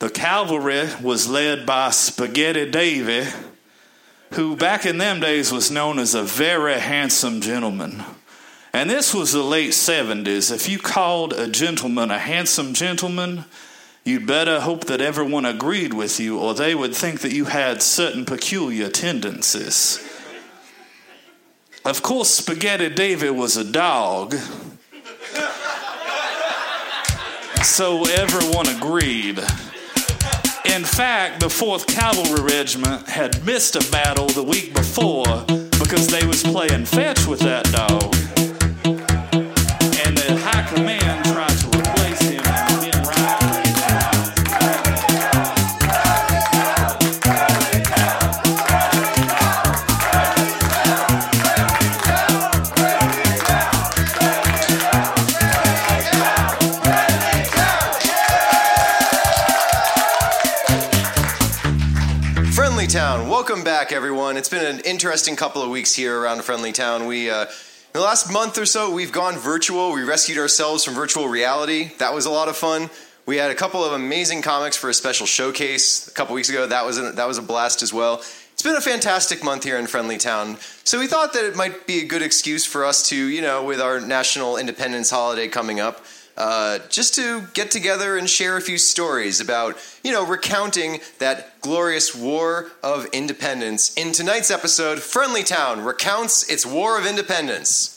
The cavalry was led by Spaghetti Davy, who back in them days was known as a very handsome gentleman. And this was the late 70s. If you called a gentleman a handsome gentleman, you'd better hope that everyone agreed with you, or they would think that you had certain peculiar tendencies. Of course, Spaghetti Davy was a dog, so everyone agreed. In fact, the 4th Cavalry Regiment had missed a battle the week before because they was playing fetch with that dog. And the high command tried to replace him and didn't Friendly Town, welcome back, everyone. It's been an interesting couple of weeks here around Friendly Town. In the last month or so, we've gone virtual. We rescued ourselves from virtual reality. That was a lot of fun. We had a couple of amazing comics for a special showcase a couple weeks ago. That was a blast as well. It's been a fantastic month here in Friendly Town. So we thought that it might be a good excuse for us to, with our National Independence holiday coming up, just to get together and share a few stories about, recounting that glorious War of Independence. In tonight's episode, Friendly Town recounts its War of Independence.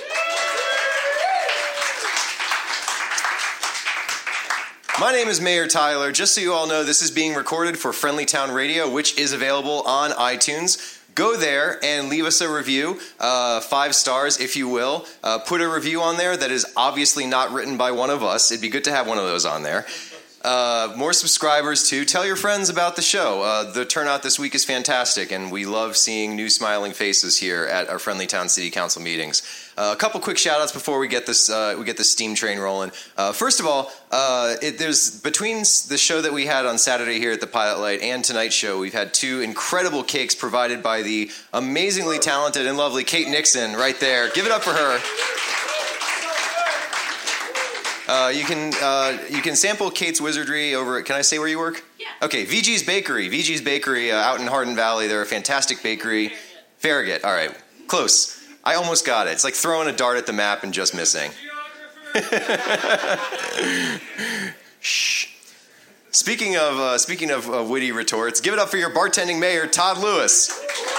My name is Mayor Tyler. Just so you all know, this is being recorded for Friendly Town Radio, which is available on iTunes. Go there and leave us a review, 5 stars if you will. Put a review on there that is obviously not written by one of us. It'd be good to have one of those on there. More subscribers too. Tell your friends about the show. The turnout this week is fantastic, and we love seeing new smiling faces here at our Friendly Town City Council meetings. A couple quick shout-outs before we get this steam train rolling. First of all, there's between the show that we had on Saturday here at the Pilot Light and tonight's show, we've had 2 incredible cakes provided by the amazingly talented and lovely Kate Nixon right there. Give it up for her. You can sample Kate's wizardry over at, can I say where you work? Yeah. Okay, VG's Bakery. VG's Bakery out in Hardin Valley. They're a fantastic bakery. Farragut. All right, close. I almost got it. It's like throwing a dart at the map and just missing. Shh. Speaking of witty retorts, give it up for your bartending mayor, Todd Lewis.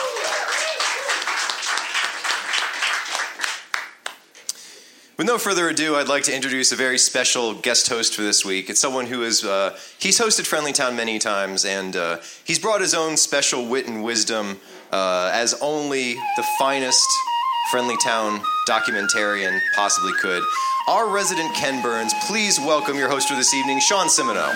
With no further ado, I'd like to introduce a very special guest host for this week. It's someone who is, he's hosted Friendly Town many times, and he's brought his own special wit and wisdom as only the finest Friendly Town documentarian possibly could. Our resident Ken Burns, please welcome your host for this evening, Sean Simoneau.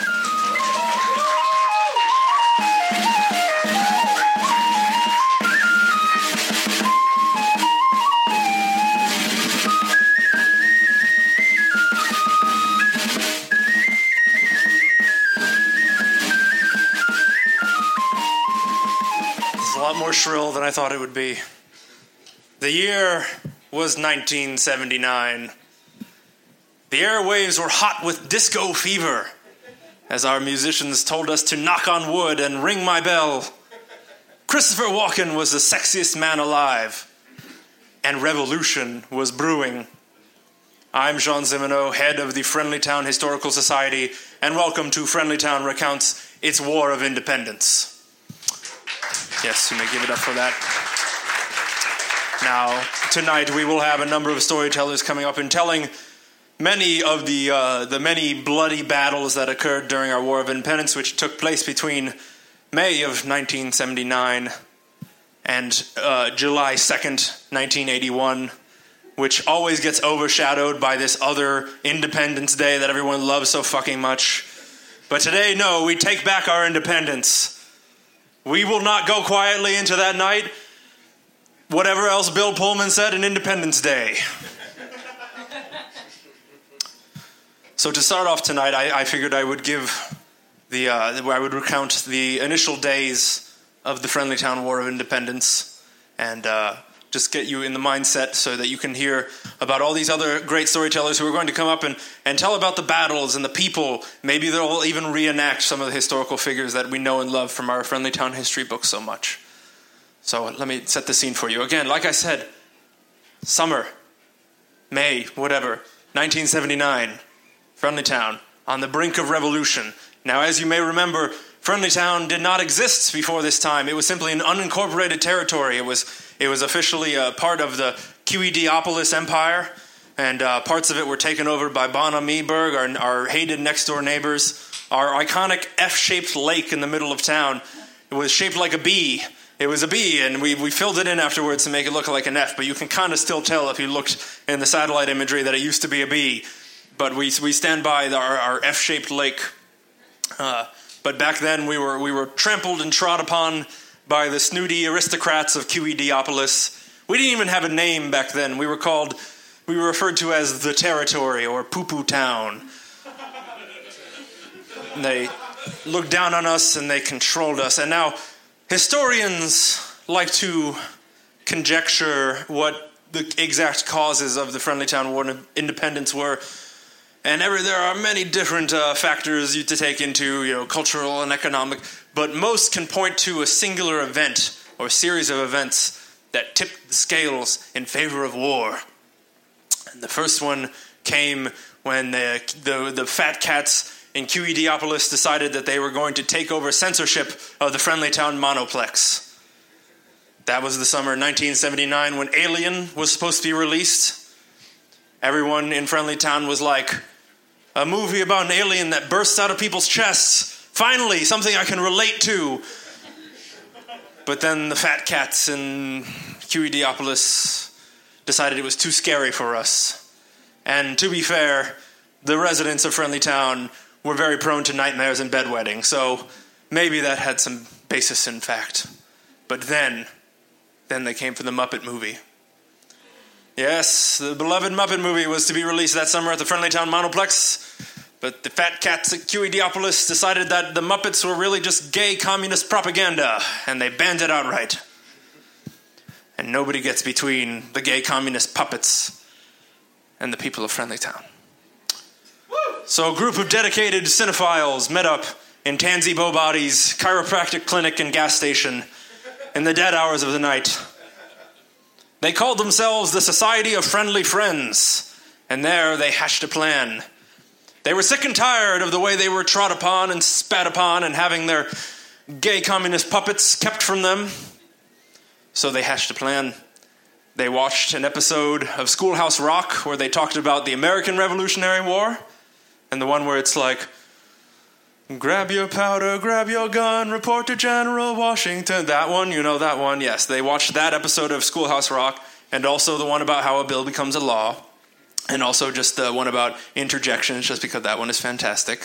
It's a lot more shrill than I thought it would be. The year was 1979. The airwaves were hot with disco fever, as our musicians told us to knock on wood and ring my bell. Christopher Walken was the sexiest man alive, and revolution was brewing. I'm Sean Simoneau, head of the Friendly Town Historical Society, and welcome to Friendly Town Recounts its War of Independence. Yes, you may give it up for that. Now, tonight we will have a number of storytellers coming up and telling many of the many bloody battles that occurred during our War of Independence, which took place between May of 1979 and July 2nd, 1981, which always gets overshadowed by this other Independence Day that everyone loves so fucking much. But today, no, we take back our independence. We will not go quietly into that night. Whatever else Bill Pullman said in Independence Day. So to start off tonight, I figured I would I would recount the initial days of the Friendly Town War of Independence and just get you in the mindset so that you can hear about all these other great storytellers who are going to come up and tell about the battles and the people. Maybe they'll even reenact some of the historical figures that we know and love from our Friendly Town history books so much. So let me set the scene for you. Again, like I said, summer, May, whatever, 1979, Friendly Town, on the brink of revolution. Now, as you may remember, Friendly Town did not exist before this time. It was simply an unincorporated territory. It was officially a part of the QEDopolis Empire, and parts of it were taken over by Bonham-Eberg, our hated next-door neighbors. Our iconic F-shaped lake in the middle of town, it was shaped like a bee. It was a bee, and we filled it in afterwards to make it look like an F, but you can kind of still tell if you looked in the satellite imagery that it used to be a bee. But we stand by our F-shaped lake. But back then we were trampled and trod upon by the snooty aristocrats of QEDopolis. We didn't even have a name back then. We were referred to as the Territory or Poo-Poo Town. And they looked down on us and they controlled us. And now historians like to conjecture what the exact causes of the Friendly Town War of Independence were. And there are many different factors to take into, cultural and economic, but most can point to a singular event or series of events that tipped the scales in favor of war. And the first one came when the fat cats in QEDopolis decided that they were going to take over censorship of the Friendly Town Monoplex. That was the summer 1979 when Alien was supposed to be released. Everyone in Friendly Town was like, a movie about an alien that bursts out of people's chests. Finally, something I can relate to. But then the fat cats in QEDopolis decided it was too scary for us. And to be fair, the residents of Friendly Town were very prone to nightmares and bedwetting, so maybe that had some basis in fact. But then they came for the Muppet movie. Yes, the beloved Muppet movie was to be released that summer at the Friendly Town Monoplex, but the fat cats at QEDopolis decided that the Muppets were really just gay communist propaganda, and they banned it outright. And nobody gets between the gay communist puppets and the people of Friendly Town. So a group of dedicated cinephiles met up in Tansy Bowbody's chiropractic clinic and gas station in the dead hours of the night. They called themselves the Society of Friendly Friends, and there they hatched a plan. They were sick and tired of the way they were trod upon and spat upon and having their gay communist puppets kept from them. So they hatched a plan. They watched an episode of Schoolhouse Rock where they talked about the American Revolutionary War, and the one where it's like, grab your powder, grab your gun, report to General Washington. That one, that one. Yes, they watched that episode of Schoolhouse Rock, and also the one about how a bill becomes a law, and also just the one about interjections, just because that one is fantastic.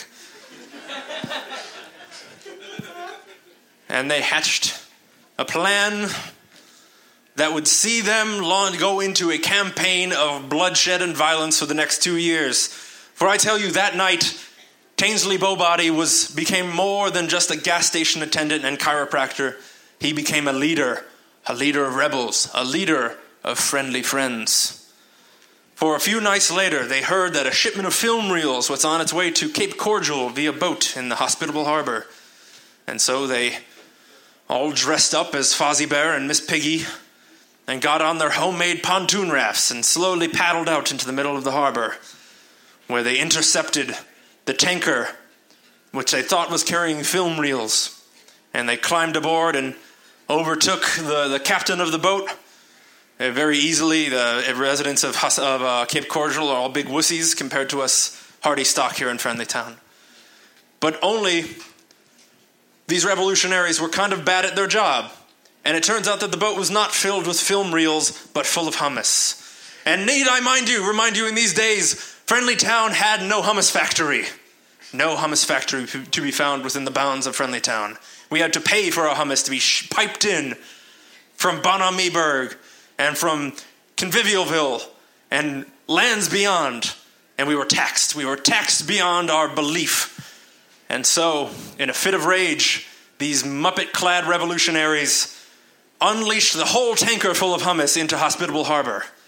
And they hatched a plan that would see them go into a campaign of bloodshed and violence for the next 2 years. For I tell you, that night, Tainsley Bowbody became more than just a gas station attendant and chiropractor. He became a leader of rebels, a leader of friendly friends. For a few nights later, they heard that a shipment of film reels was on its way to Cape Cordial via boat in the hospitable harbor. And so they all dressed up as Fozzie Bear and Miss Piggy and got on their homemade pontoon rafts and slowly paddled out into the middle of the harbor, where they intercepted the tanker, which they thought was carrying film reels. And they climbed aboard and overtook the captain of the boat. Very easily, the residents of Cape Cordial are all big wussies compared to us hardy stock here in Friendly Town. But only these revolutionaries were kind of bad at their job. And it turns out that the boat was not filled with film reels, but full of hummus. And need I remind you in these days, Friendly Town had no hummus factory. No hummus factory to be found within the bounds of Friendly Town. We had to pay for our hummus to be piped in from Bonham-Eberg and from Convivialville and lands beyond. And we were taxed. We were taxed beyond our belief. And so, in a fit of rage, these Muppet-clad revolutionaries unleashed the whole tanker full of hummus into Hospitable Harbor.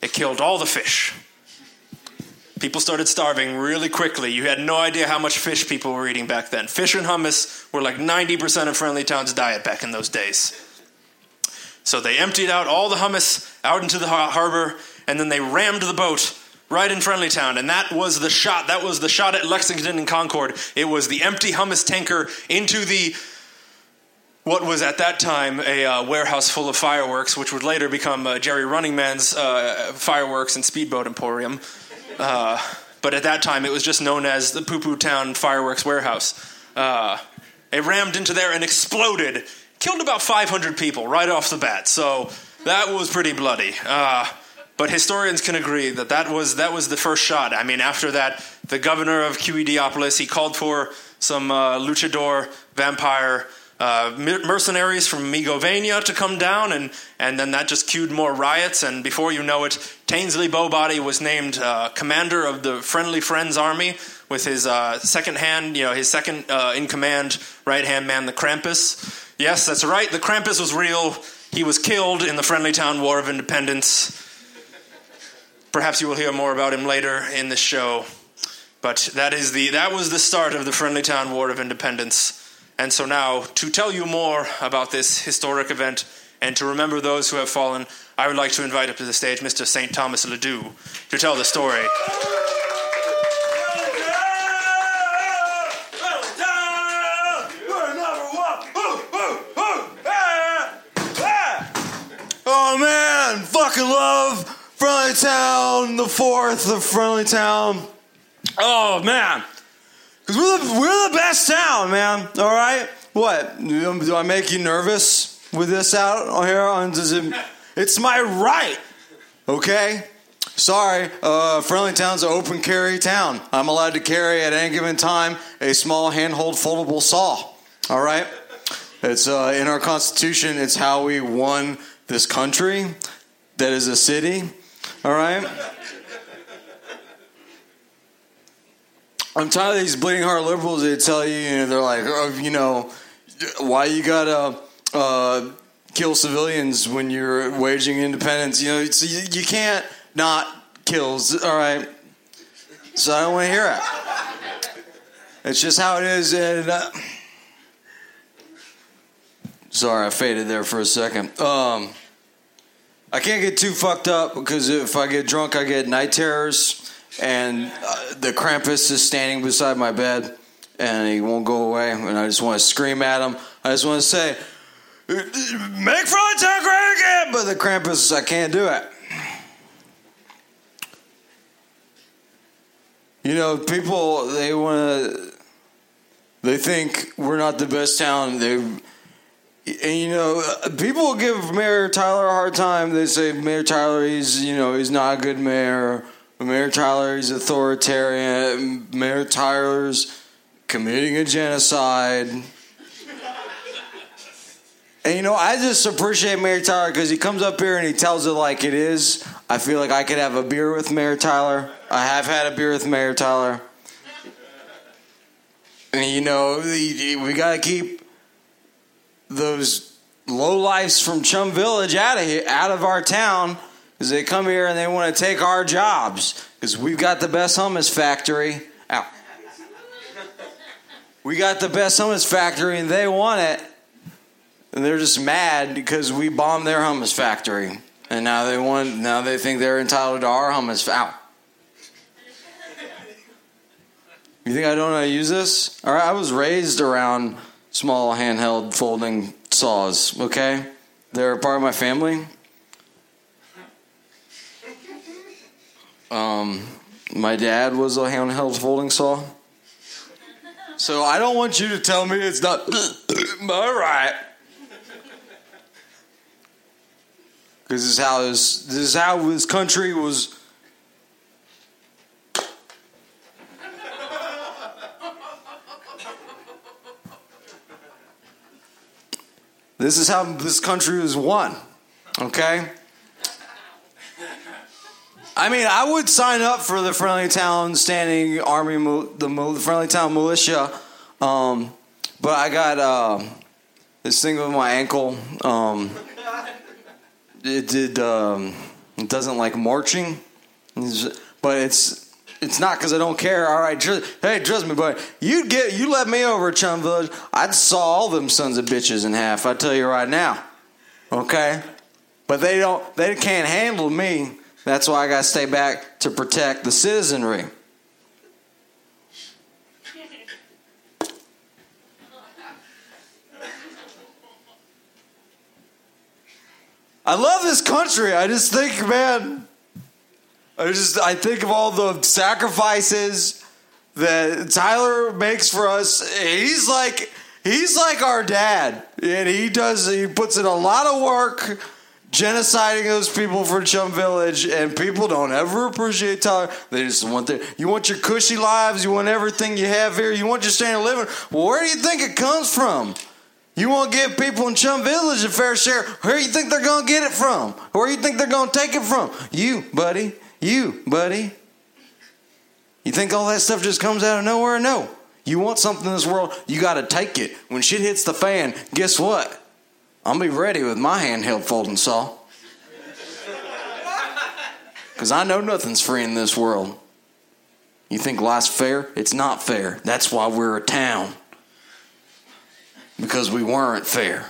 It killed all the fish. People started starving really quickly. You had no idea how much fish people were eating back then. Fish and hummus were like 90% of Friendly Town's diet back in those days. So they emptied out all the hummus out into the harbor, and then they rammed the boat right in Friendly Town. And that was the shot. That was the shot at Lexington and Concord. It was the empty hummus tanker into what was at that time a warehouse full of fireworks, which would later become Jerry Running Man's fireworks and speedboat emporium. But at that time, it was just known as the Poo Poo Town Fireworks Warehouse. It rammed into there and exploded. Killed about 500 people right off the bat. So that was pretty bloody. But historians can agree that was the first shot. I mean, after that, the governor of QEDopolis, he called for some luchador vampire mercenaries from Migovania to come down, and then that just cued more riots, and before you know it, Tainsley Bowbody was named commander of the Friendly Friends Army with his second in command right-hand man, the Krampus. Yes, that's right, the Krampus was real. He was killed in the Friendly Town War of Independence. Perhaps you will hear more about him later in this show. But that was the start of the Friendly Town War of Independence. And so now, to tell you more about this historic event and to remember those who have fallen, I would like to invite up to the stage Mr. St. Thomas Ledoux to tell the story. Oh man, fucking love Friendly Town, the 4th of Friendly Town. Oh man. Because we're the best town, man. All right? What? Do I make you nervous with this out here? It's my right. Okay? Sorry. Friendly Town's an open carry town. I'm allowed to carry at any given time a small handhold foldable saw. All right? It's in our Constitution. It's how we won this country that is a city. All right? I'm tired of these bleeding heart liberals. They tell you, they're like, why you gotta kill civilians when you're waging independence? So you can't not kill. All right, so I don't want to hear it. It's just how it is. And sorry, I faded there for a second. I can't get too fucked up because if I get drunk, I get night terrors. And the Krampus is standing beside my bed, and he won't go away. And I just want to scream at him. I just want to say, "Make Friendly Town great again!" But the Krampus, I can't do it. People they think we're not the best town. People give Mayor Tyler a hard time. They say Mayor Tyler, he's not a good mayor. Mayor Tyler is authoritarian. Mayor Tyler's committing a genocide. And I just appreciate Mayor Tyler because he comes up here and he tells it like it is. I feel like I could have a beer with Mayor Tyler. I have had a beer with Mayor Tyler. And we got to keep those lowlifes from Chum Village out of our town. Because they come here and they want to take our jobs. Because we've got the best hummus factory. Ow. We got the best hummus factory and they want it. And they're just mad because we bombed their hummus factory. And now they think they're entitled to our hummus. Ow. You think I don't know how to use this? All right, I was raised around small handheld folding saws, okay? They're a part of my family. My dad was a handheld folding saw. So I don't want you to tell me it's not all right. Because this is how this country was. This is how this country was won. Okay? I mean, I would sign up for the Friendly Town Standing Army, the Friendly Town Militia, but I got this thing with my ankle. It did It doesn't like marching. But it's not because I don't care. All right, hey, trust me, buddy. You let me over at Chum Village, I'd saw all them sons of bitches in half. I tell you right now, okay. But they can't handle me. That's why I got to stay back to protect the citizenry. I love this country. I just think, man. I think of all the sacrifices that Tyler makes for us. He's like our dad, and he puts in a lot of work genociding those people for Chum Village, and people don't ever appreciate Tyler. They just want you want your cushy lives, you want everything you have here, you want your standard of living. Well, where do you think it comes from? You want to give people in Chum Village a fair share. Where do you think they're going to get it from? Where do you think they're going to take it from? You, buddy. You think all that stuff just comes out of nowhere? No. You want something in this world, you got to take it. When shit hits the fan, guess what? I'll be ready with my handheld folding saw. Because I know nothing's free in this world. You think life's fair? It's not fair. That's why we're a town. Because we weren't fair.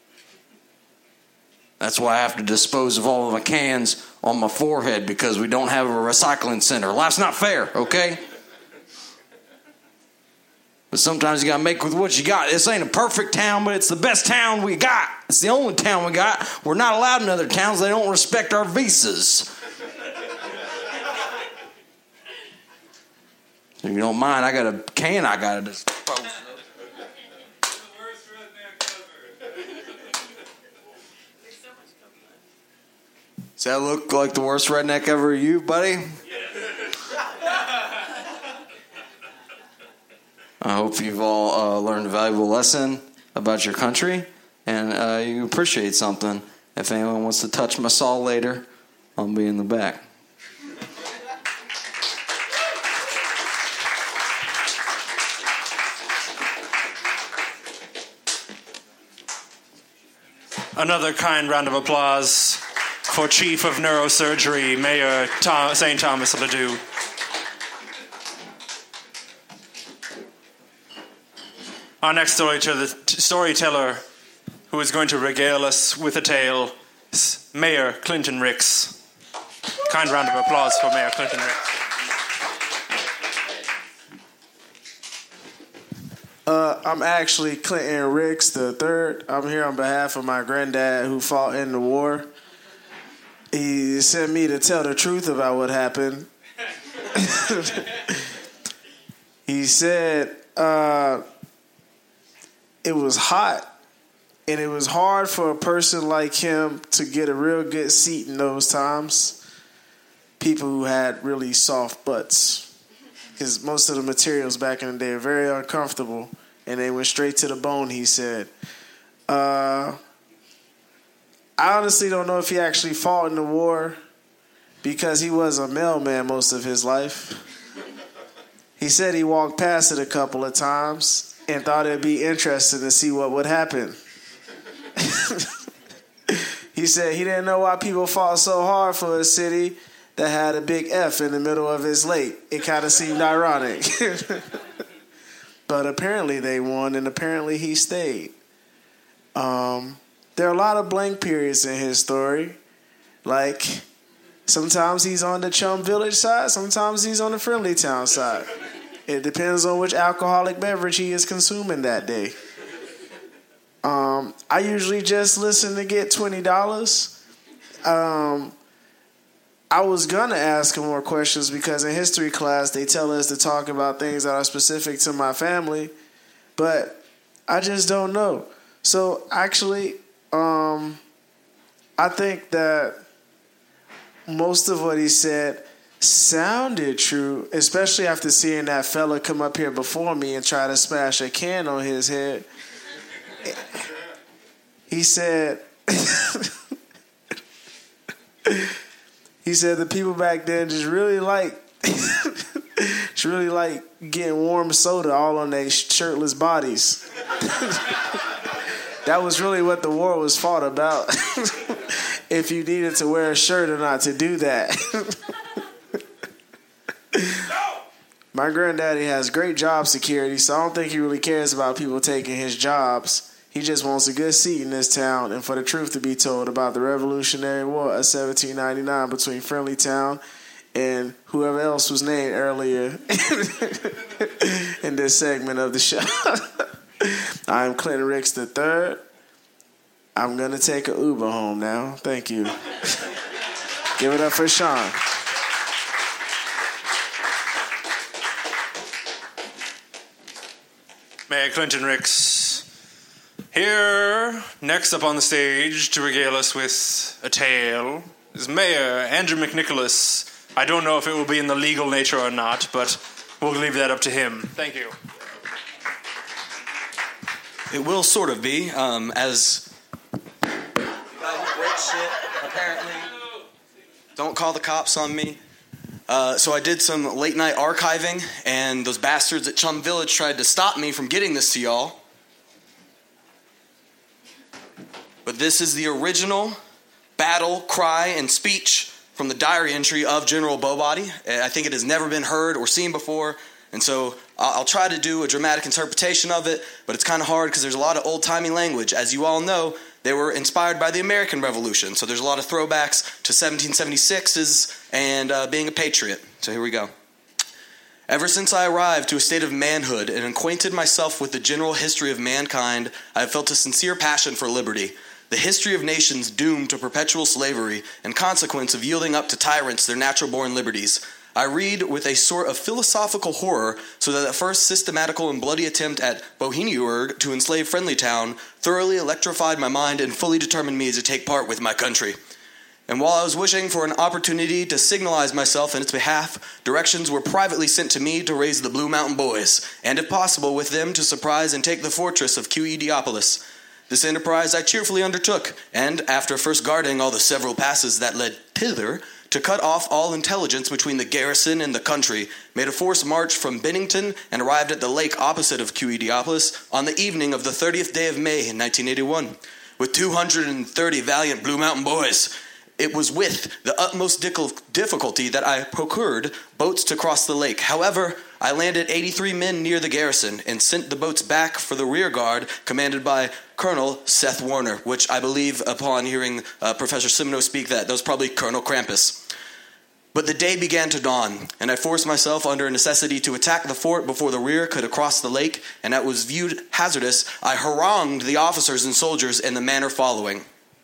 That's why I have to dispose of all of my cans on my forehead, because we don't have a recycling center. Life's not fair, okay? But sometimes you got to make with what you got. This ain't a perfect town, but it's the best town we got. It's the only town we got. We're not allowed in other towns. They don't respect our visas. If you don't mind, I got a can I got to dispose of. Does that look like the worst redneck ever you, buddy? Yes. I hope you've all learned a valuable lesson about your country, and you appreciate something. If anyone wants to touch my saw later, I'll be in the back. Another kind round of applause for Chief of Neurosurgery, Mayor St. Thomas Ladue. Our next storyteller who is going to regale us with a tale is Mayor Clinton Ricks. Kind round of applause for Mayor Clinton Ricks. I'm actually Clinton Ricks III. I'm here on behalf of my granddad who fought in the war. He sent me to tell the truth about what happened. He said it was hot, and it was hard for a person like him to get a real good seat in those times. People who had really soft butts. Because most of the materials back in the day are very uncomfortable, and they went straight to the bone, he said. I honestly don't know if he actually fought in the war, because he was a mailman most of his life. He said he walked past it a couple of times and thought it'd be interesting to see what would happen. He said he didn't know why people fought so hard for a city that had a big F in the middle of its lake. It kind of seemed ironic. But apparently they won, and apparently he stayed. There are a lot of blank periods in his story. Like, sometimes he's on the Chum Village side, sometimes he's on the Friendly Town side. It depends on which alcoholic beverage he is consuming that day. I usually just listen to get $20. I was going to ask him more questions, because in history class they tell us to talk about things that are specific to my family, but I just don't know. So actually, I think that most of what he said sounded true, especially after seeing that fella come up here before me and try to smash a can on his head. He said, the people back then just really like getting warm soda all on their shirtless bodies. That was really what the war was fought about. if you needed to wear a shirt or not to do that. My granddaddy has great job security, so I don't think he really cares about people taking his jobs. He just wants a good seat in this town and for the truth to be told about the Revolutionary War of 1799 between Friendlytown and whoever else was named earlier in this segment of the show. I'm Clinton Ricks III. I'm going to take an Uber home now. Thank you. Give it up for Sean. Mayor Clinton Ricks here, next up on the stage to regale us with a tale is Mayor Andrew McNicholas. I don't know if it will be in the legal nature or not, but we'll leave that up to him. Thank you. It will sort of be, as you guys break shit, apparently. Don't call the cops on me. So I did some late night archiving, and those bastards at Chum Village tried to stop me from getting this to y'all. But this is the original battle cry and speech from the diary entry of General Bowbody. I think it has never been heard or seen before, and so I'll try to do a dramatic interpretation of it, but it's kind of hard because there's a lot of old-timey language. As you all know, they were inspired by the American Revolution, so there's a lot of throwbacks to 1776's and being a patriot. So here we go. Ever since I arrived to a state of manhood and acquainted myself with the general history of mankind, I have felt a sincere passion for liberty. The history of nations doomed to perpetual slavery and consequence of yielding up to tyrants their natural-born liberties. I read with a sort of philosophical horror, so that the first systematical and bloody attempt at Bohemiaburg to enslave Friendlytown thoroughly electrified my mind and fully determined me to take part with my country. And while I was wishing for an opportunity to signalize myself in its behalf, directions were privately sent to me to raise the Blue Mountain Boys, and if possible with them to surprise and take the fortress of Q.E.Diopolis. This enterprise I cheerfully undertook, and after first guarding all the several passes that led thither, to cut off all intelligence between the garrison and the country, made a forced march from Bennington and arrived at the lake opposite of Q.E.Diopolis on the evening of the 30th day of May in 1981, with 230 valiant Blue Mountain Boys. It was with the utmost difficulty that I procured boats to cross the lake. However, I landed 83 men near the garrison and sent the boats back for the rear guard commanded by Colonel Seth Warner, which I believe upon hearing Professor Simino speak that was probably Colonel Krampus. But the day began to dawn, and I forced myself under a necessity to attack the fort before the rear could cross the lake, and that was viewed hazardous. I harangued the officers and soldiers in the manner following.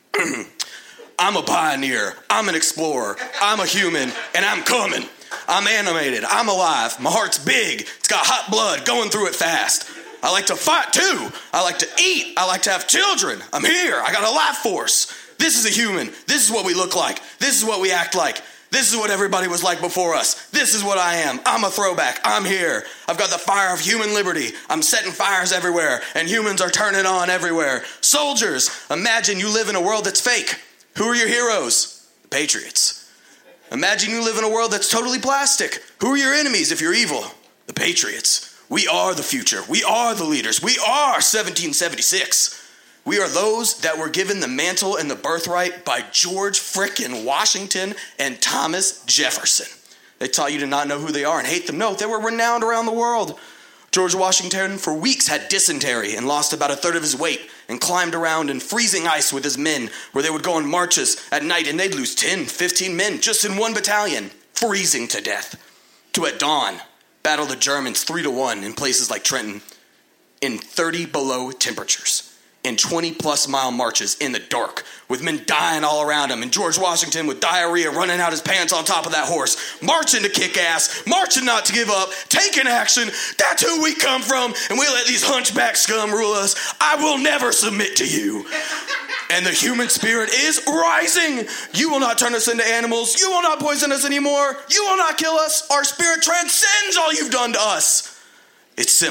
I'm a pioneer, I'm an explorer, I'm a human, and I'm coming. I'm animated, I'm alive, my heart's big, it's got hot blood going through it fast. I like to fight too, I like to eat, I like to have children. I'm here, I got a life force. This is a human, this is what we look like, this is what we act like. This is what everybody was like before us. This is what I am. I'm a throwback. I'm here. I've got the fire of human liberty. I'm setting fires everywhere, and humans are turning on everywhere. Soldiers, imagine you live in a world that's fake. Who are your heroes? The Patriots. Imagine you live in a world that's totally plastic. Who are your enemies if you're evil? The Patriots. We are the future. We are the leaders. We are 1776. We are those that were given the mantle and the birthright by George frickin' Washington and Thomas Jefferson. They taught you to not know who they are and hate them. No, they were renowned around the world. George Washington for weeks had dysentery and lost about a third of his weight and climbed around in freezing ice with his men where they would go on marches at night and they'd lose 10, 15 men just in one battalion, freezing to death. To at dawn, battle the Germans 3-1 in places like Trenton in 30 below temperatures. In 20-plus mile marches in the dark, with men dying all around him, and George Washington with diarrhea running out his pants on top of that horse, marching to kick ass, marching not to give up, taking action. That's who we come from, and we let these hunchback scum rule us. I will never submit to you. And the human spirit is rising. You will not turn us into animals. You will not poison us anymore. You will not kill us. Our spirit transcends all you've done to us. It's simple.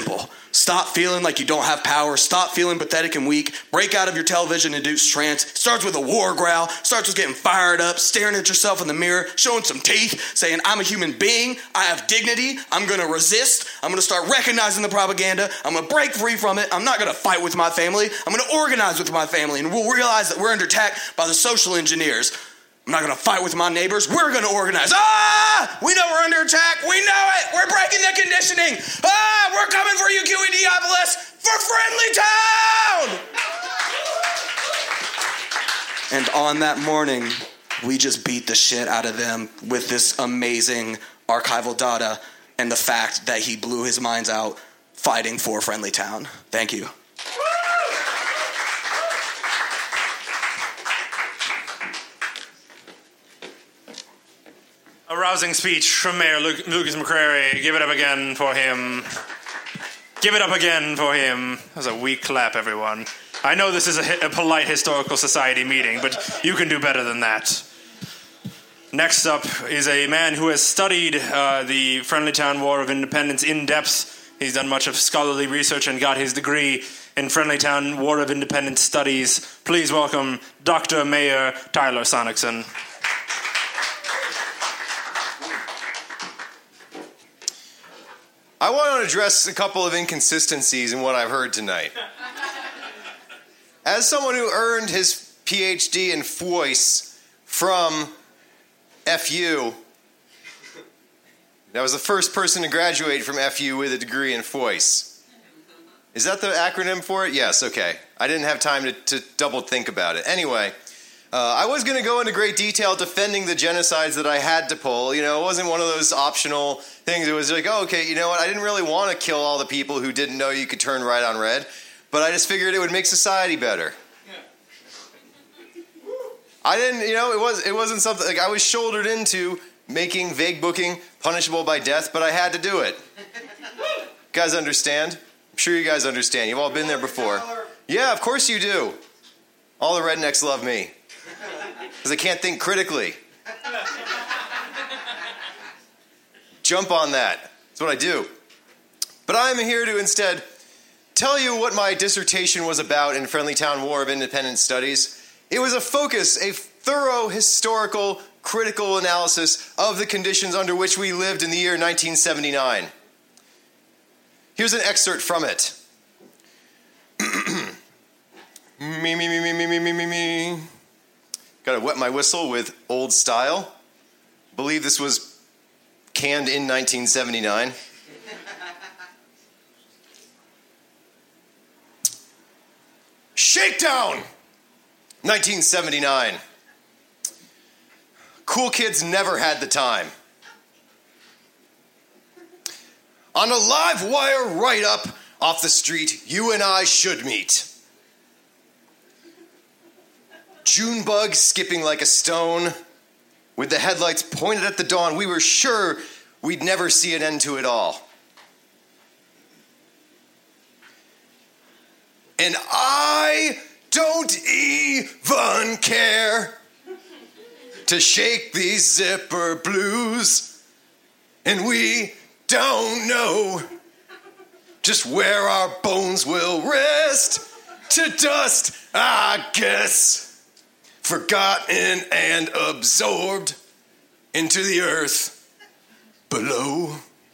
Stop feeling like you don't have power. Stop feeling pathetic and weak. Break out of your television-induced trance. It starts with a war growl. Starts with getting fired up, staring at yourself in the mirror, showing some teeth, saying, I'm a human being. I have dignity. I'm going to resist. I'm going to start recognizing the propaganda. I'm going to break free from it. I'm not going to fight with my family. I'm going to organize with my family. And we'll realize that we're under attack by the social engineers. I'm not going to fight with my neighbors. We're going to organize. We know we're under attack. We know it. We're breaking the conditioning. We're coming for you, QEDiopolis, for Friendly Town. And on that morning, we just beat the shit out of them with this amazing archival data and the fact that he blew his minds out fighting for Friendly Town. Thank you. A rousing speech from Mayor Lucas McCrary. Give it up again for him. Give it up again for him. That was a weak clap, everyone. I know this is a polite historical society meeting, but you can do better than that. Next up is a man who has studied the Friendly Town War of Independence in depth. He's done much of scholarly research and got his degree in Friendly Town War of Independence Studies. Please welcome Dr. Mayor Tyler Sonicson. I want to address a couple of inconsistencies in what I've heard tonight. As someone who earned his PhD in FOIS from FU, I was the first person to graduate from FU with a degree in FOIS. Is that the acronym for it? Yes, okay. I didn't have time to double think about it. Anyway, I was going to go into great detail defending the genocides that I had to pull. You know, it wasn't one of those optional things. It was like, oh, okay, you know what? I didn't really want to kill all the people who didn't know you could turn right on red, but I just figured it would make society better. I didn't, you know, it wasn't something, like I was shouldered into making vague booking punishable by death, but I had to do it. You guys understand? I'm sure you guys understand. You've all been there before. Yeah, of course you do. All the rednecks love me. Because I can't think critically. Jump on that. That's what I do. But I'm here to instead tell you what my dissertation was about in Friendly Town War of Independence Studies. It was a thorough historical, critical analysis of the conditions under which we lived in the year 1979. Here's an excerpt from it. Me. Gotta wet my whistle with Old Style. Believe this was canned in 1979. Shakedown! 1979. Cool kids never had the time. On a live wire write-up off the street, you and I should meet. Junebug skipping like a stone. With the headlights pointed at the dawn, we were sure we'd never see an end to it all. And I don't even care to shake these zipper blues. And we don't know just where our bones will rest. To dust, I guess. Forgotten and absorbed into the earth below.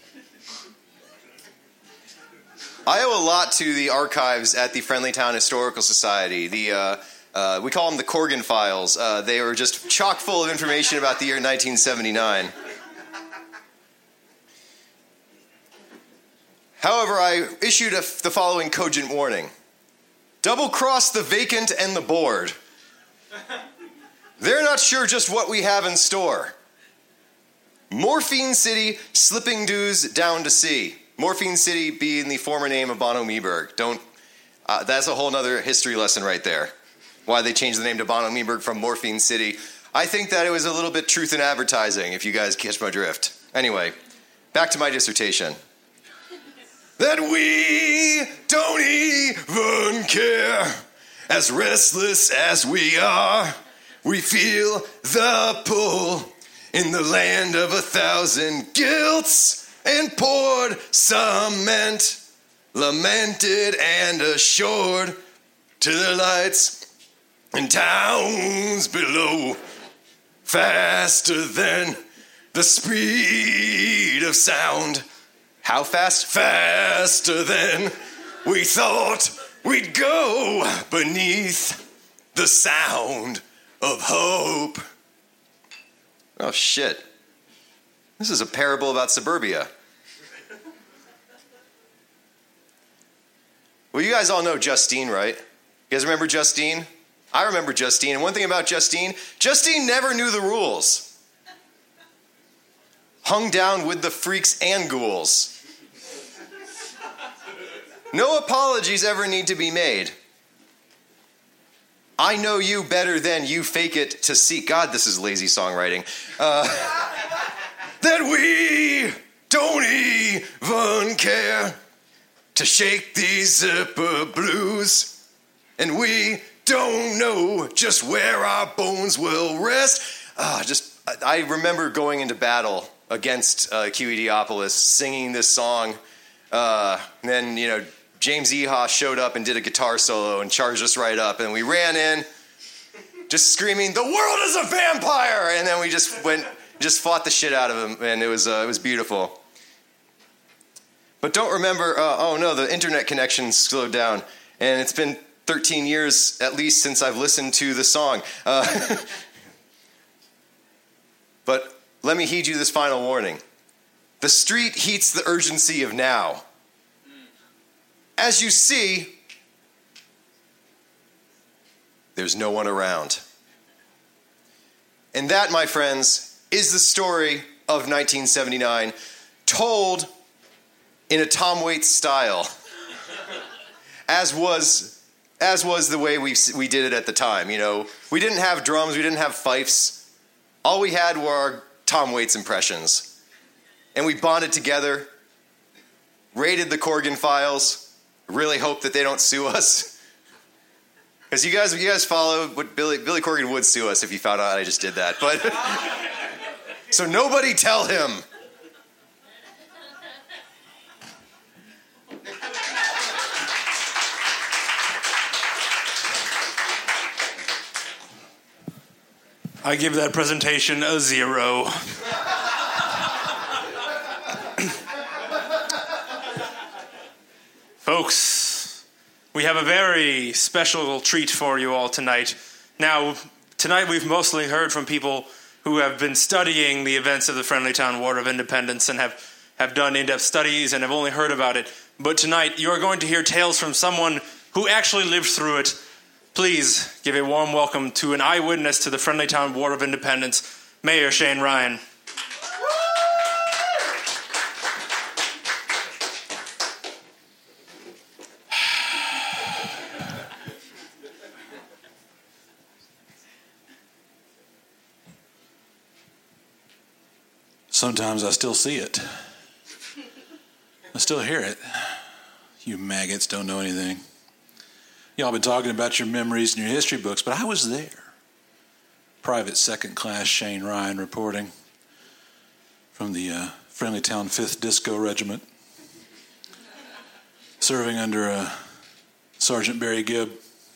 I owe a lot to the archives at the Friendly Town Historical Society. We call them the Corgan Files. They were just chock full of information about the year 1979. However, I issued the following cogent warning. Double-cross the vacant and the bored. They're not sure just what we have in store. Morphine City slipping dues down to sea. Morphine City being the former name of Bonhomme Meberg. That's a whole other history lesson right there. Why they changed the name to Bonhomme Meberg from Morphine City. I think that it was a little bit truth in advertising, if you guys catch my drift. Anyway, back to my dissertation. That we don't even care. As restless as we are, we feel the pull in the land of 1,000 guilts and poured cement lamented and assured to the lights and towns below, faster than the speed of sound. How fast? Faster than we thought we'd go beneath the sound of hope. Oh, shit. This is a parable about suburbia. Well, you guys all know Justine, right? You guys remember Justine? I remember Justine. And one thing about Justine never knew the rules. Hung down with the freaks and ghouls. No apologies ever need to be made. I know you better than you fake it to seek. God, this is lazy songwriting. That we don't even care to shake these zipper blues. And we don't know just where our bones will rest. I remember going into battle against QEDiopolis, singing this song. And then, James Eha showed up and did a guitar solo and charged us right up. And we ran in, just screaming, "The world is a vampire!" And then we just fought the shit out of him. And it was beautiful. But don't remember, the internet connection slowed down. And it's been 13 years at least since I've listened to the song. But let me heed you this final warning. The street heats the urgency of now. As you see, there's no one around. And that, my friends, is the story of 1979, told in a Tom Waits style, as was the way we did it at the time. We didn't have drums, we didn't have fifes. All we had were our Tom Waits impressions. And we bonded together, raided the Corgan files, really hope that they don't sue us. Because you guys follow what Billy Corgan would sue us if he found out I just did that. But so nobody tell him. I give that presentation a 0. Folks, we have a very special treat for you all tonight. Now, tonight we've mostly heard from people who have been studying the events of the Friendlytown War of Independence and have done in-depth studies and have only heard about it. But tonight you are going to hear tales from someone who actually lived through it. Please give a warm welcome to an eyewitness to the Friendlytown War of Independence, Mayor Shane Ryan. Sometimes I still see it. I still hear it. You maggots don't know anything. Y'all been talking about your memories and your history books, but I was there. Private Second Class Shane Ryan reporting from the Friendlytown 5th Disco Regiment, serving under Sergeant Barry Gibb.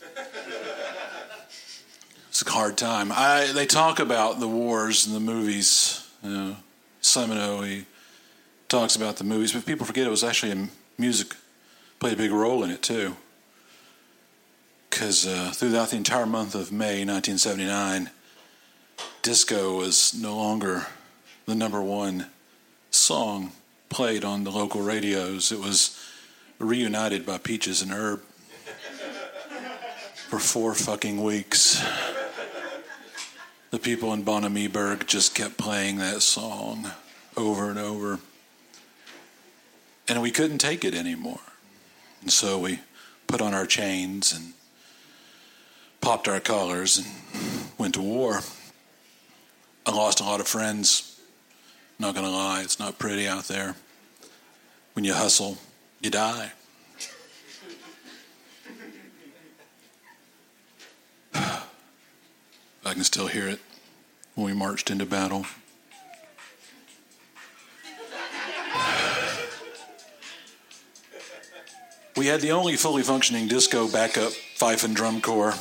It's a hard time. They talk about the wars and the movies. Semino, he talks about the movies, but people forget it was actually music played a big role in it too. Because throughout the entire month of May 1979, disco was no longer the number one song played on the local radios. It was reunited by Peaches and Herb for 4 fucking weeks. The people in Bonamieburg just kept playing that song over and over. And we couldn't take it anymore. And so we put on our chains and popped our collars and went to war. I lost a lot of friends. Not going to lie, it's not pretty out there. When you hustle, you die. I can still hear it when we marched into battle. We had the only fully functioning disco backup fife and drum corps.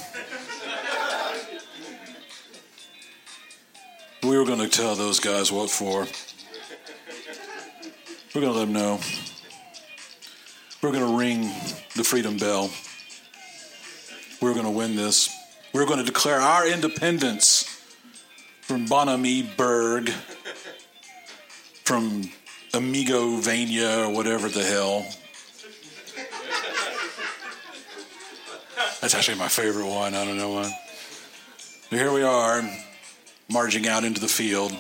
We were going to tell those guys what for. We're going to let them know. We're going to ring the freedom bell. We're going to win this. We're going to declare our independence from Bonamy-Berg, from Amigovania or whatever the hell. That's actually my favorite one. I don't know why. But here we are, marching out into the field.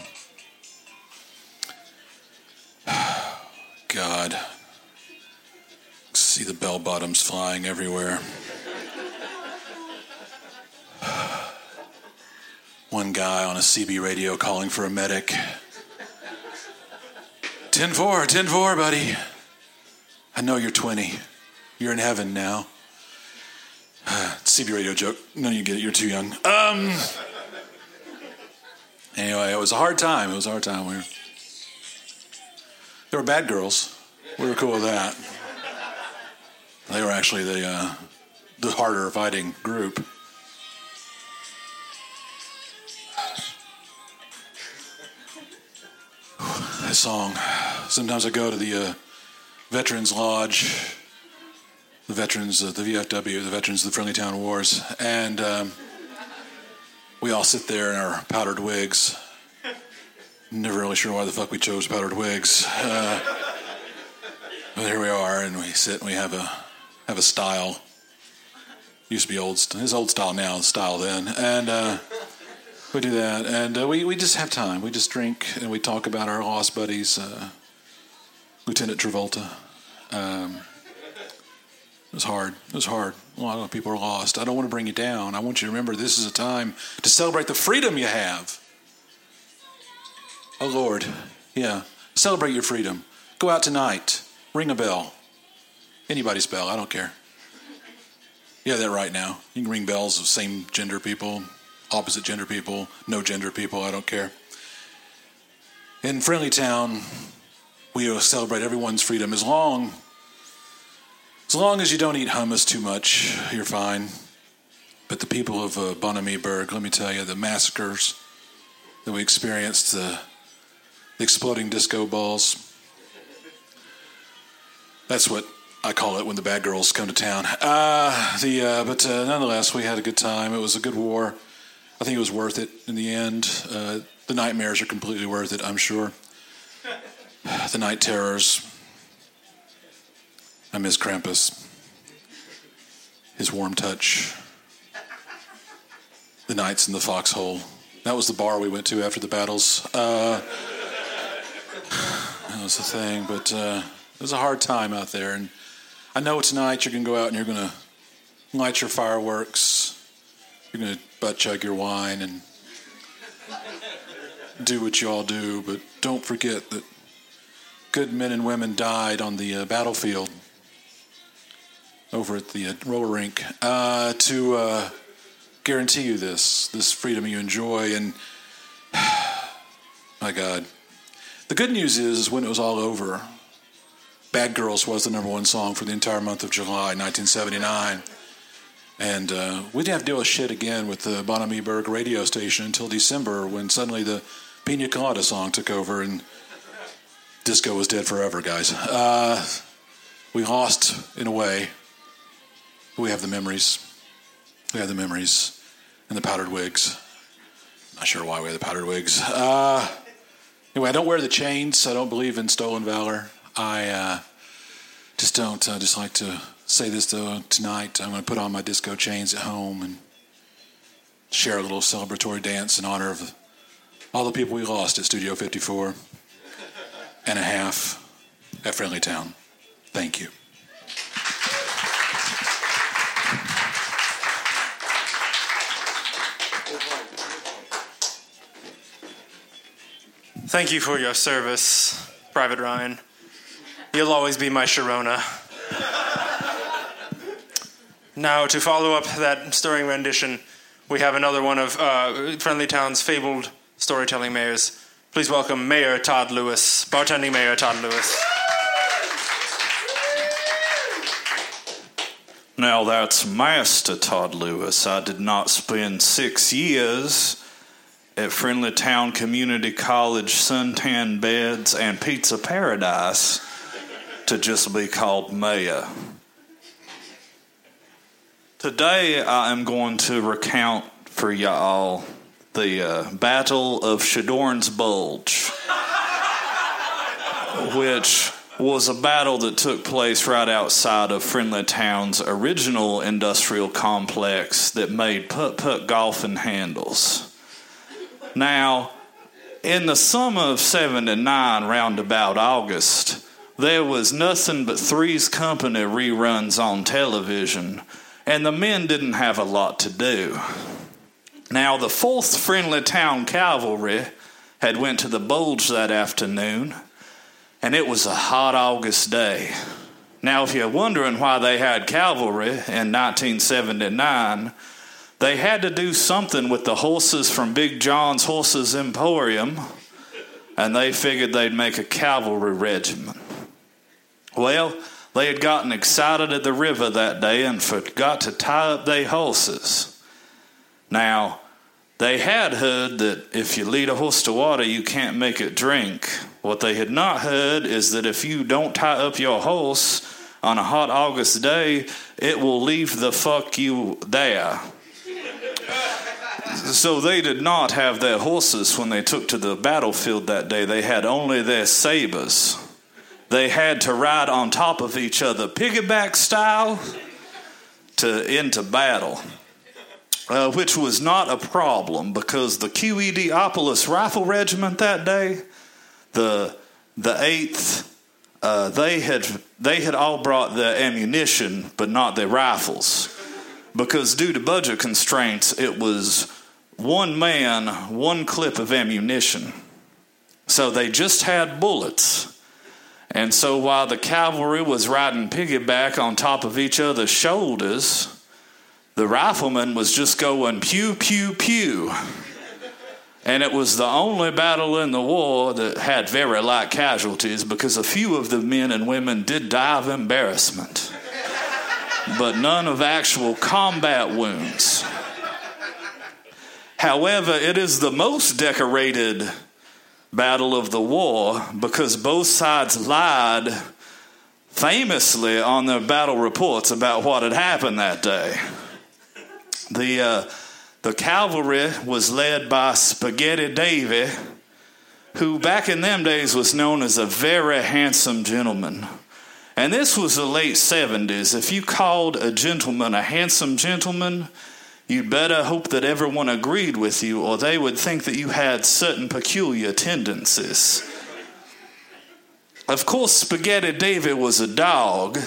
God. See the bell bottoms flying everywhere. One guy on a CB radio calling for a medic. 10-4, 10-4, buddy. I know you're 20. You're in heaven now. CB radio joke. None of you get it. You're too young. Anyway, it was a hard time. There were bad girls. We were cool with that. They were actually the harder fighting group. That song. Sometimes I go to the Veterans Lodge, the veterans, the VFW, the Veterans of the Friendly Town Wars, and we all sit there in our powdered wigs. Never really sure why the fuck we chose powdered wigs. But here we are, and we sit and we have a style. Used to be old. It's old style now, style then. And we do that, and we just have time. We just drink, and we talk about our lost buddies, Lieutenant Travolta. It was hard. A lot of people are lost. I don't want to bring you down. I want you to remember this is a time to celebrate the freedom you have. Oh, Lord. Yeah. Celebrate your freedom. Go out tonight. Ring a bell. Anybody's bell. I don't care. You have that right now. You can ring bells of same gender people, opposite gender people, no gender people. I don't care. In Friendly Town, we celebrate everyone's freedom as long as you don't eat hummus too much, you're fine. But the people of Bonamy-Berg, let me tell you, the massacres that we experienced, the exploding disco balls, that's what I call it when the bad girls come to town. But nonetheless, we had a good time. It was a good war. I think it was worth it in the end. The nightmares are completely worth it, I'm sure. The night terrors. I miss Krampus. His warm touch. The nights in the foxhole. That was the bar we went to after the battles. That was the thing, but it was a hard time out there. And I know tonight you're going to go out and you're going to light your fireworks. You're going to butt chug your wine and do what you all do, but don't forget that good men and women died on the battlefield over at the roller rink to guarantee you this freedom you enjoy. And my God, the good news is when it was all over, Bad Girls was the #1 song for the entire month of July 1979. And we didn't have to deal with shit again with the Bonamy-Berg radio station until December, when suddenly the Pina Colada song took over and disco was dead forever, guys. We lost in a way. We have the memories. We have the memories and the powdered wigs. Not sure why we have the powdered wigs. Anyway, I don't wear the chains. I don't believe in stolen valor. I just don't. I just like to say this though tonight. I'm going to put on my disco chains at home and share a little celebratory dance in honor of all the people we lost at Studio 54 and a half at Friendly Town. Thank you. Thank you for your service, Private Ryan. You'll always be my Sharona. Now, to follow up that stirring rendition, we have another one of Friendly Town's fabled storytelling mayors. Please welcome Mayor Todd Lewis, bartending Mayor Todd Lewis. Now that's Master Todd Lewis. I did not spend 6 years at Friendly Town Community College, suntan beds, and pizza paradise to just be called mayor. Today I am going to recount for y'all the Battle of Shadorn's Bulge, which was a battle that took place right outside of Friendly Town's original industrial complex that made putt-putt golfing handles. Now, in the summer of '79, round about August, there was nothing but Three's Company reruns on television, and the men didn't have a lot to do. Now, the 4th Friendly Town Cavalry had went to the Bulge that afternoon, and it was a hot August day. Now, if you're wondering why they had cavalry in 1979, they had to do something with the horses from Big John's Horses Emporium, and they figured they'd make a cavalry regiment. Well, they had gotten excited at the river that day and forgot to tie up their horses. Now, they had heard that if you lead a horse to water, you can't make it drink. What they had not heard is that if you don't tie up your horse on a hot August day, it will leave the fuck you there. So they did not have their horses when they took to the battlefield that day. They had only their sabers. They had to ride on top of each other, piggyback style, into battle, which was not a problem because the QEDopolis Rifle Regiment that day, the 8th, they had all brought their ammunition, but not their rifles, because due to budget constraints, it was one man, one clip of ammunition. So they just had bullets. And so while the cavalry was riding piggyback on top of each other's shoulders, the rifleman was just going pew, pew, pew. And it was the only battle in the war that had very light casualties because a few of the men and women did die of embarrassment, but none of actual combat wounds. However, it is the most decorated battle of the war because both sides lied famously on their battle reports about what had happened that day. The cavalry was led by Spaghetti Davy, who back in them days was known as a very handsome gentleman. And this was the late 70s. If you called a gentleman a handsome gentleman, you'd better hope that everyone agreed with you, or they would think that you had certain peculiar tendencies. Of course, Spaghetti Davy was a dog,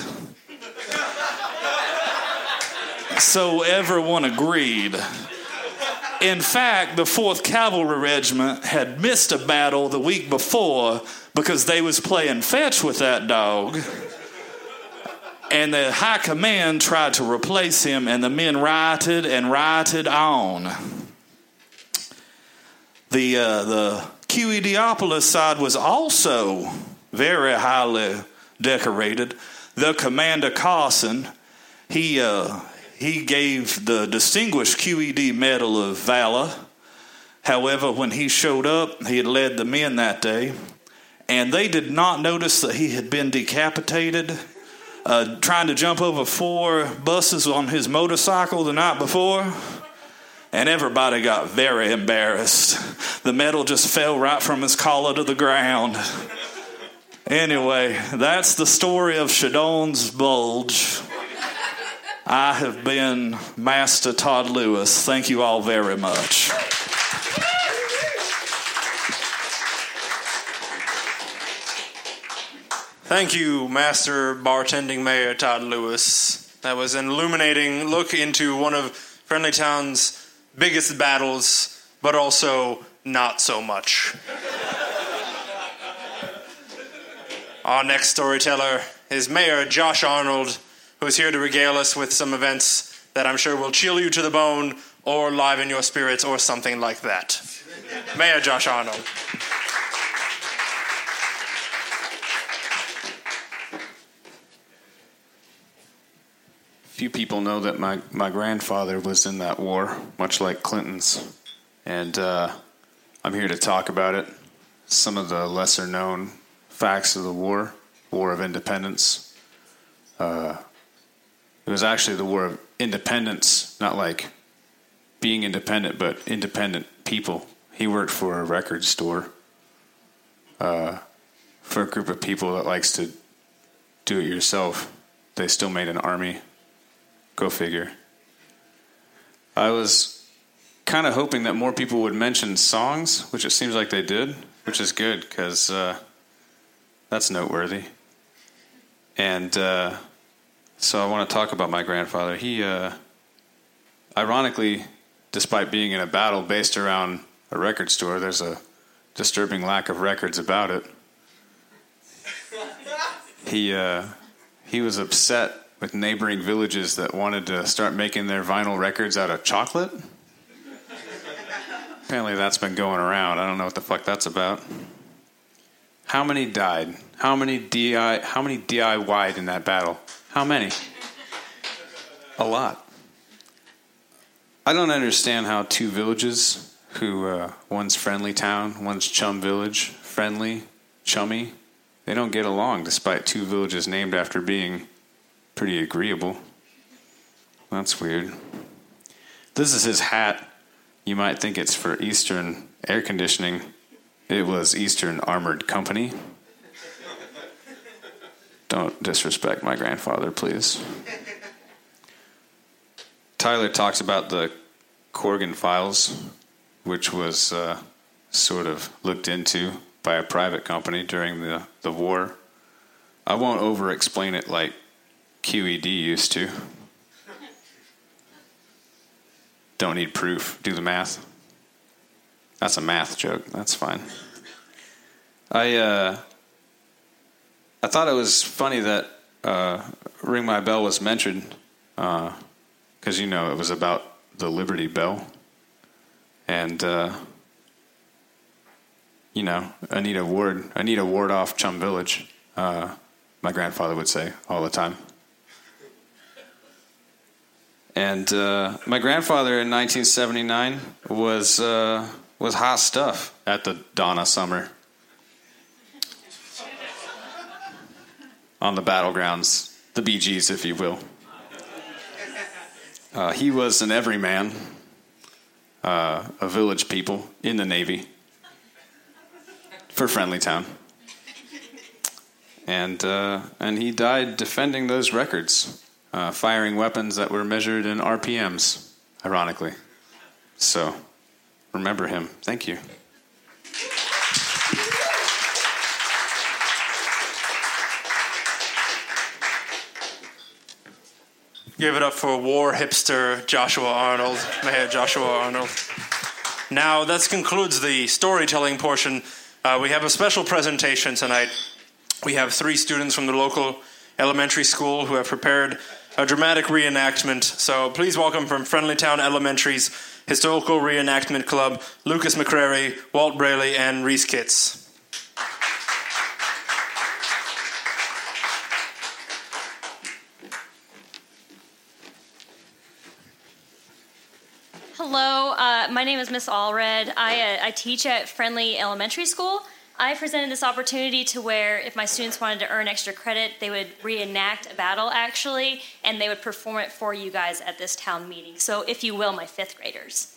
so everyone agreed. In fact, the 4th Cavalry Regiment had missed a battle the week before because they was playing fetch with that dog. And the high command tried to replace him, and the men rioted and rioted on. The QEDopolis side was also very highly decorated. The Commander Carson, he gave the Distinguished QED Medal of Valor. However, when he showed up, he had led the men that day, and they did not notice that he had been decapitated, trying to jump over 4 buses on his motorcycle the night before, and everybody got very embarrassed. The medal just fell right from his collar to the ground. Anyway, that's the story of Shadorn's Bulge. I have been Master Todd Lewis. Thank you all very much. Thank you, Master Bartending Mayor Todd Lewis. That was an illuminating look into one of Friendly Town's biggest battles, but also not so much. Our next storyteller is Mayor Josh Arnold, who is here to regale us with some events that I'm sure will chill you to the bone or liven your spirits or something like that. Mayor Josh Arnold. few people know that my grandfather was in that war, much like Clinton's. And I'm here to talk about it. Some of the lesser known facts of the War of Independence. It was actually the War of Independence, not like being independent, but independent people. He worked for a record store for a group of people that likes to do it yourself. They still made an army. Go figure. I was kind of hoping that more people would mention songs, which it seems like they did, which is good because that's noteworthy. And so I want to talk about my grandfather. He, ironically, despite being in a battle based around a record store, there's a disturbing lack of records about it. He was upset with neighboring villages that wanted to start making their vinyl records out of chocolate. Apparently that's been going around. I don't know what the fuck that's about. How many died? How many DIY'd in that battle? How many? A lot. I don't understand how two villages who one's Friendly Town, one's Chum Village, friendly, chummy, they don't get along despite two villages named after being pretty agreeable. That's weird. This is his hat. You might think it's for Eastern air conditioning. It was Eastern Armored Company. Don't disrespect my grandfather, please. Tyler talks about the Corgan Files, which was sort of looked into by a private company during the war. I won't over-explain it like QED used to. Don't need proof. Do the math. That's a math joke. That's fine. I thought it was funny that Ring My Bell was mentioned because, you know, it was about the Liberty Bell. And, you know, I need a ward off Chum Village, my grandfather would say all the time. And my grandfather in 1979 was hot stuff at the Donna Summer. On the battlegrounds, the Bee Gees, if you will. He was an everyman, a village people in the Navy for Friendly Town. And he died defending those records, firing weapons that were measured in RPMs, ironically. So, remember him. Thank you. Give it up for war hipster Joshua Arnold, Mayor Joshua Arnold. Now, that concludes the storytelling portion. We have a special presentation tonight. We have 3 students from the local elementary school who have prepared a dramatic reenactment. So please welcome from Friendly Town Elementary's Historical Reenactment Club, Lucas McCrary, Walt Braley, and Reese Kitts. Hello, my name is Miss Allred. I teach at Friendly Elementary School. I presented this opportunity to where if my students wanted to earn extra credit, they would reenact a battle actually, and they would perform it for you guys at this town meeting. So if you will, my 5th graders.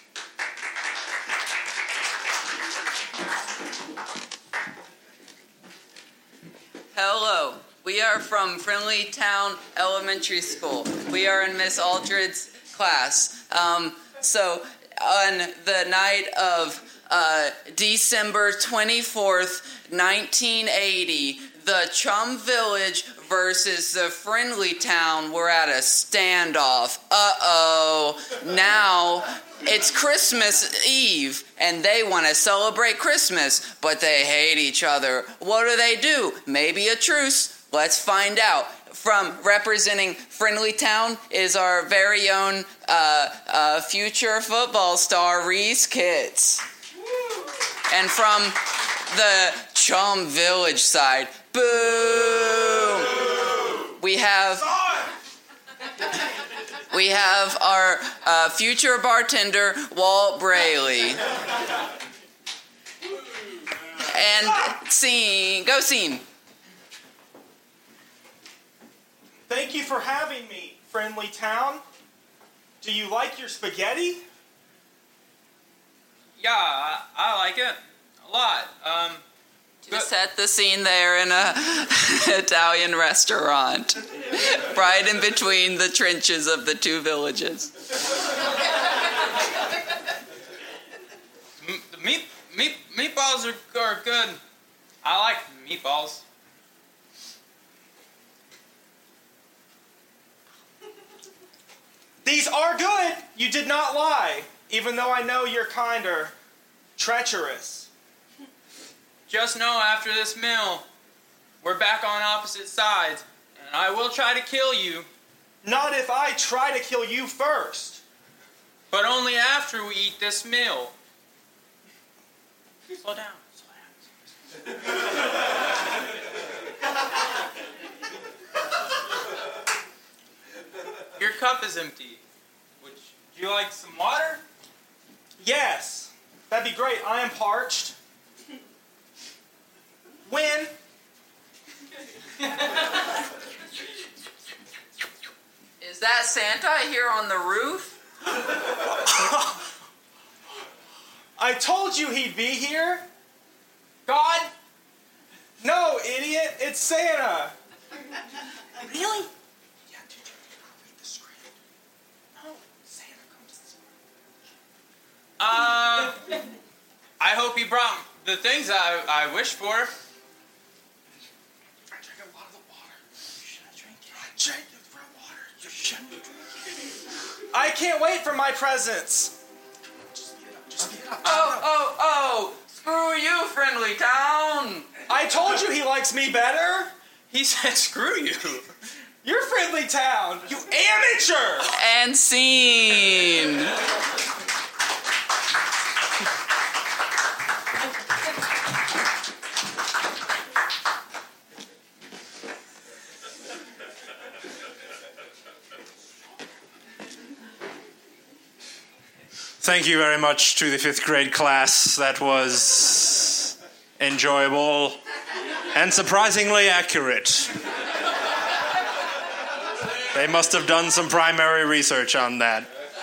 Hello, we are from Friendly Town Elementary School. We are in Miss Aldred's class. So on the night of December 24th, 1980, the Chum Village versus the Friendly Town were at a standoff. Now it's Christmas Eve and they want to celebrate Christmas, but they hate each other. What do? Maybe a truce. Let's find out. From representing Friendly Town is our very own future football star, Reese Kitts. And from the Chum Village side, boom, we have we have our future bartender, Walt Braley. And scene. Go scene. Thank you for having me, Friendly Town. Do you like your spaghetti? Yeah, I like it a lot. To set the scene there in a Italian restaurant, right in between the trenches of the two villages. Meatballs are good. I like meatballs. These are good. You did not lie, even though I know you're kinder treacherous. Just know after this meal, we're back on opposite sides, and I will try to kill you. Not if I try to kill you first. But only after we eat this meal. Slow down. Your cup is empty. Would you like some water? Yes, that'd be great. I am parched. When? Is that Santa here on the roof? I told you he'd be here. God? No, idiot. It's Santa. Really? I hope you brought the things I wish for. I drank a lot of the water. Should I drink it? I drank the water. You shouldn't drink it. I can't wait for my presents. Oh, screw you, Friendly Town. I told you he likes me better. He said screw you. You're Friendly Town, you amateur. And scene. Thank you very much to the 5th grade class. That was enjoyable and surprisingly accurate. They must have done some primary research on that.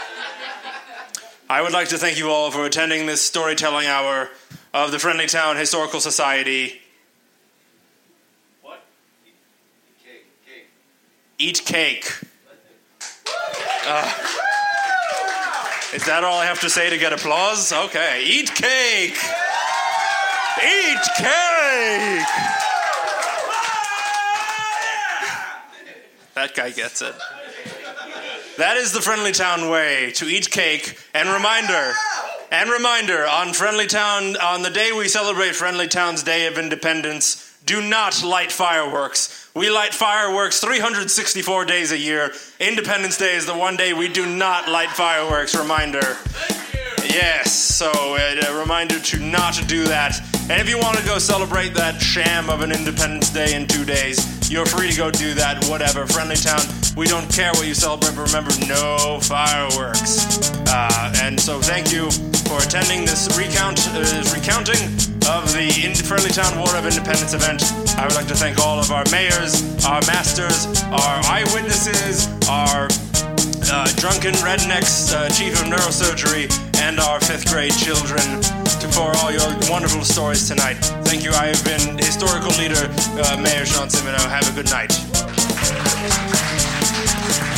I would like to thank you all for attending this storytelling hour of the Friendly Town Historical Society. What? Cake. Eat cake. Is that all I have to say to get applause? Okay. Eat cake! Eat cake! That guy gets it. That is the Friendly Town way, to eat cake. And reminder, on Friendly Town, on the day we celebrate Friendly Town's Day of Independence, do not light fireworks. We light fireworks 364 days a year. Independence Day is the one day we do not light fireworks. Reminder. Thank you. Yes, so a reminder to not do that. And if you want to go celebrate that sham of an Independence Day in 2 days, you're free to go do that, whatever. Friendly Town, we don't care what you celebrate, but remember, no fireworks. And so thank you for attending this recounting of the Friendly Town War of Independence event. I would like to thank all of our mayors, our masters, our eyewitnesses, our drunken rednecks, chief of neurosurgery, and our 5th grade children for all your wonderful stories tonight. Thank you. I have been historical leader, Mayor Sean Simino. Have a good night.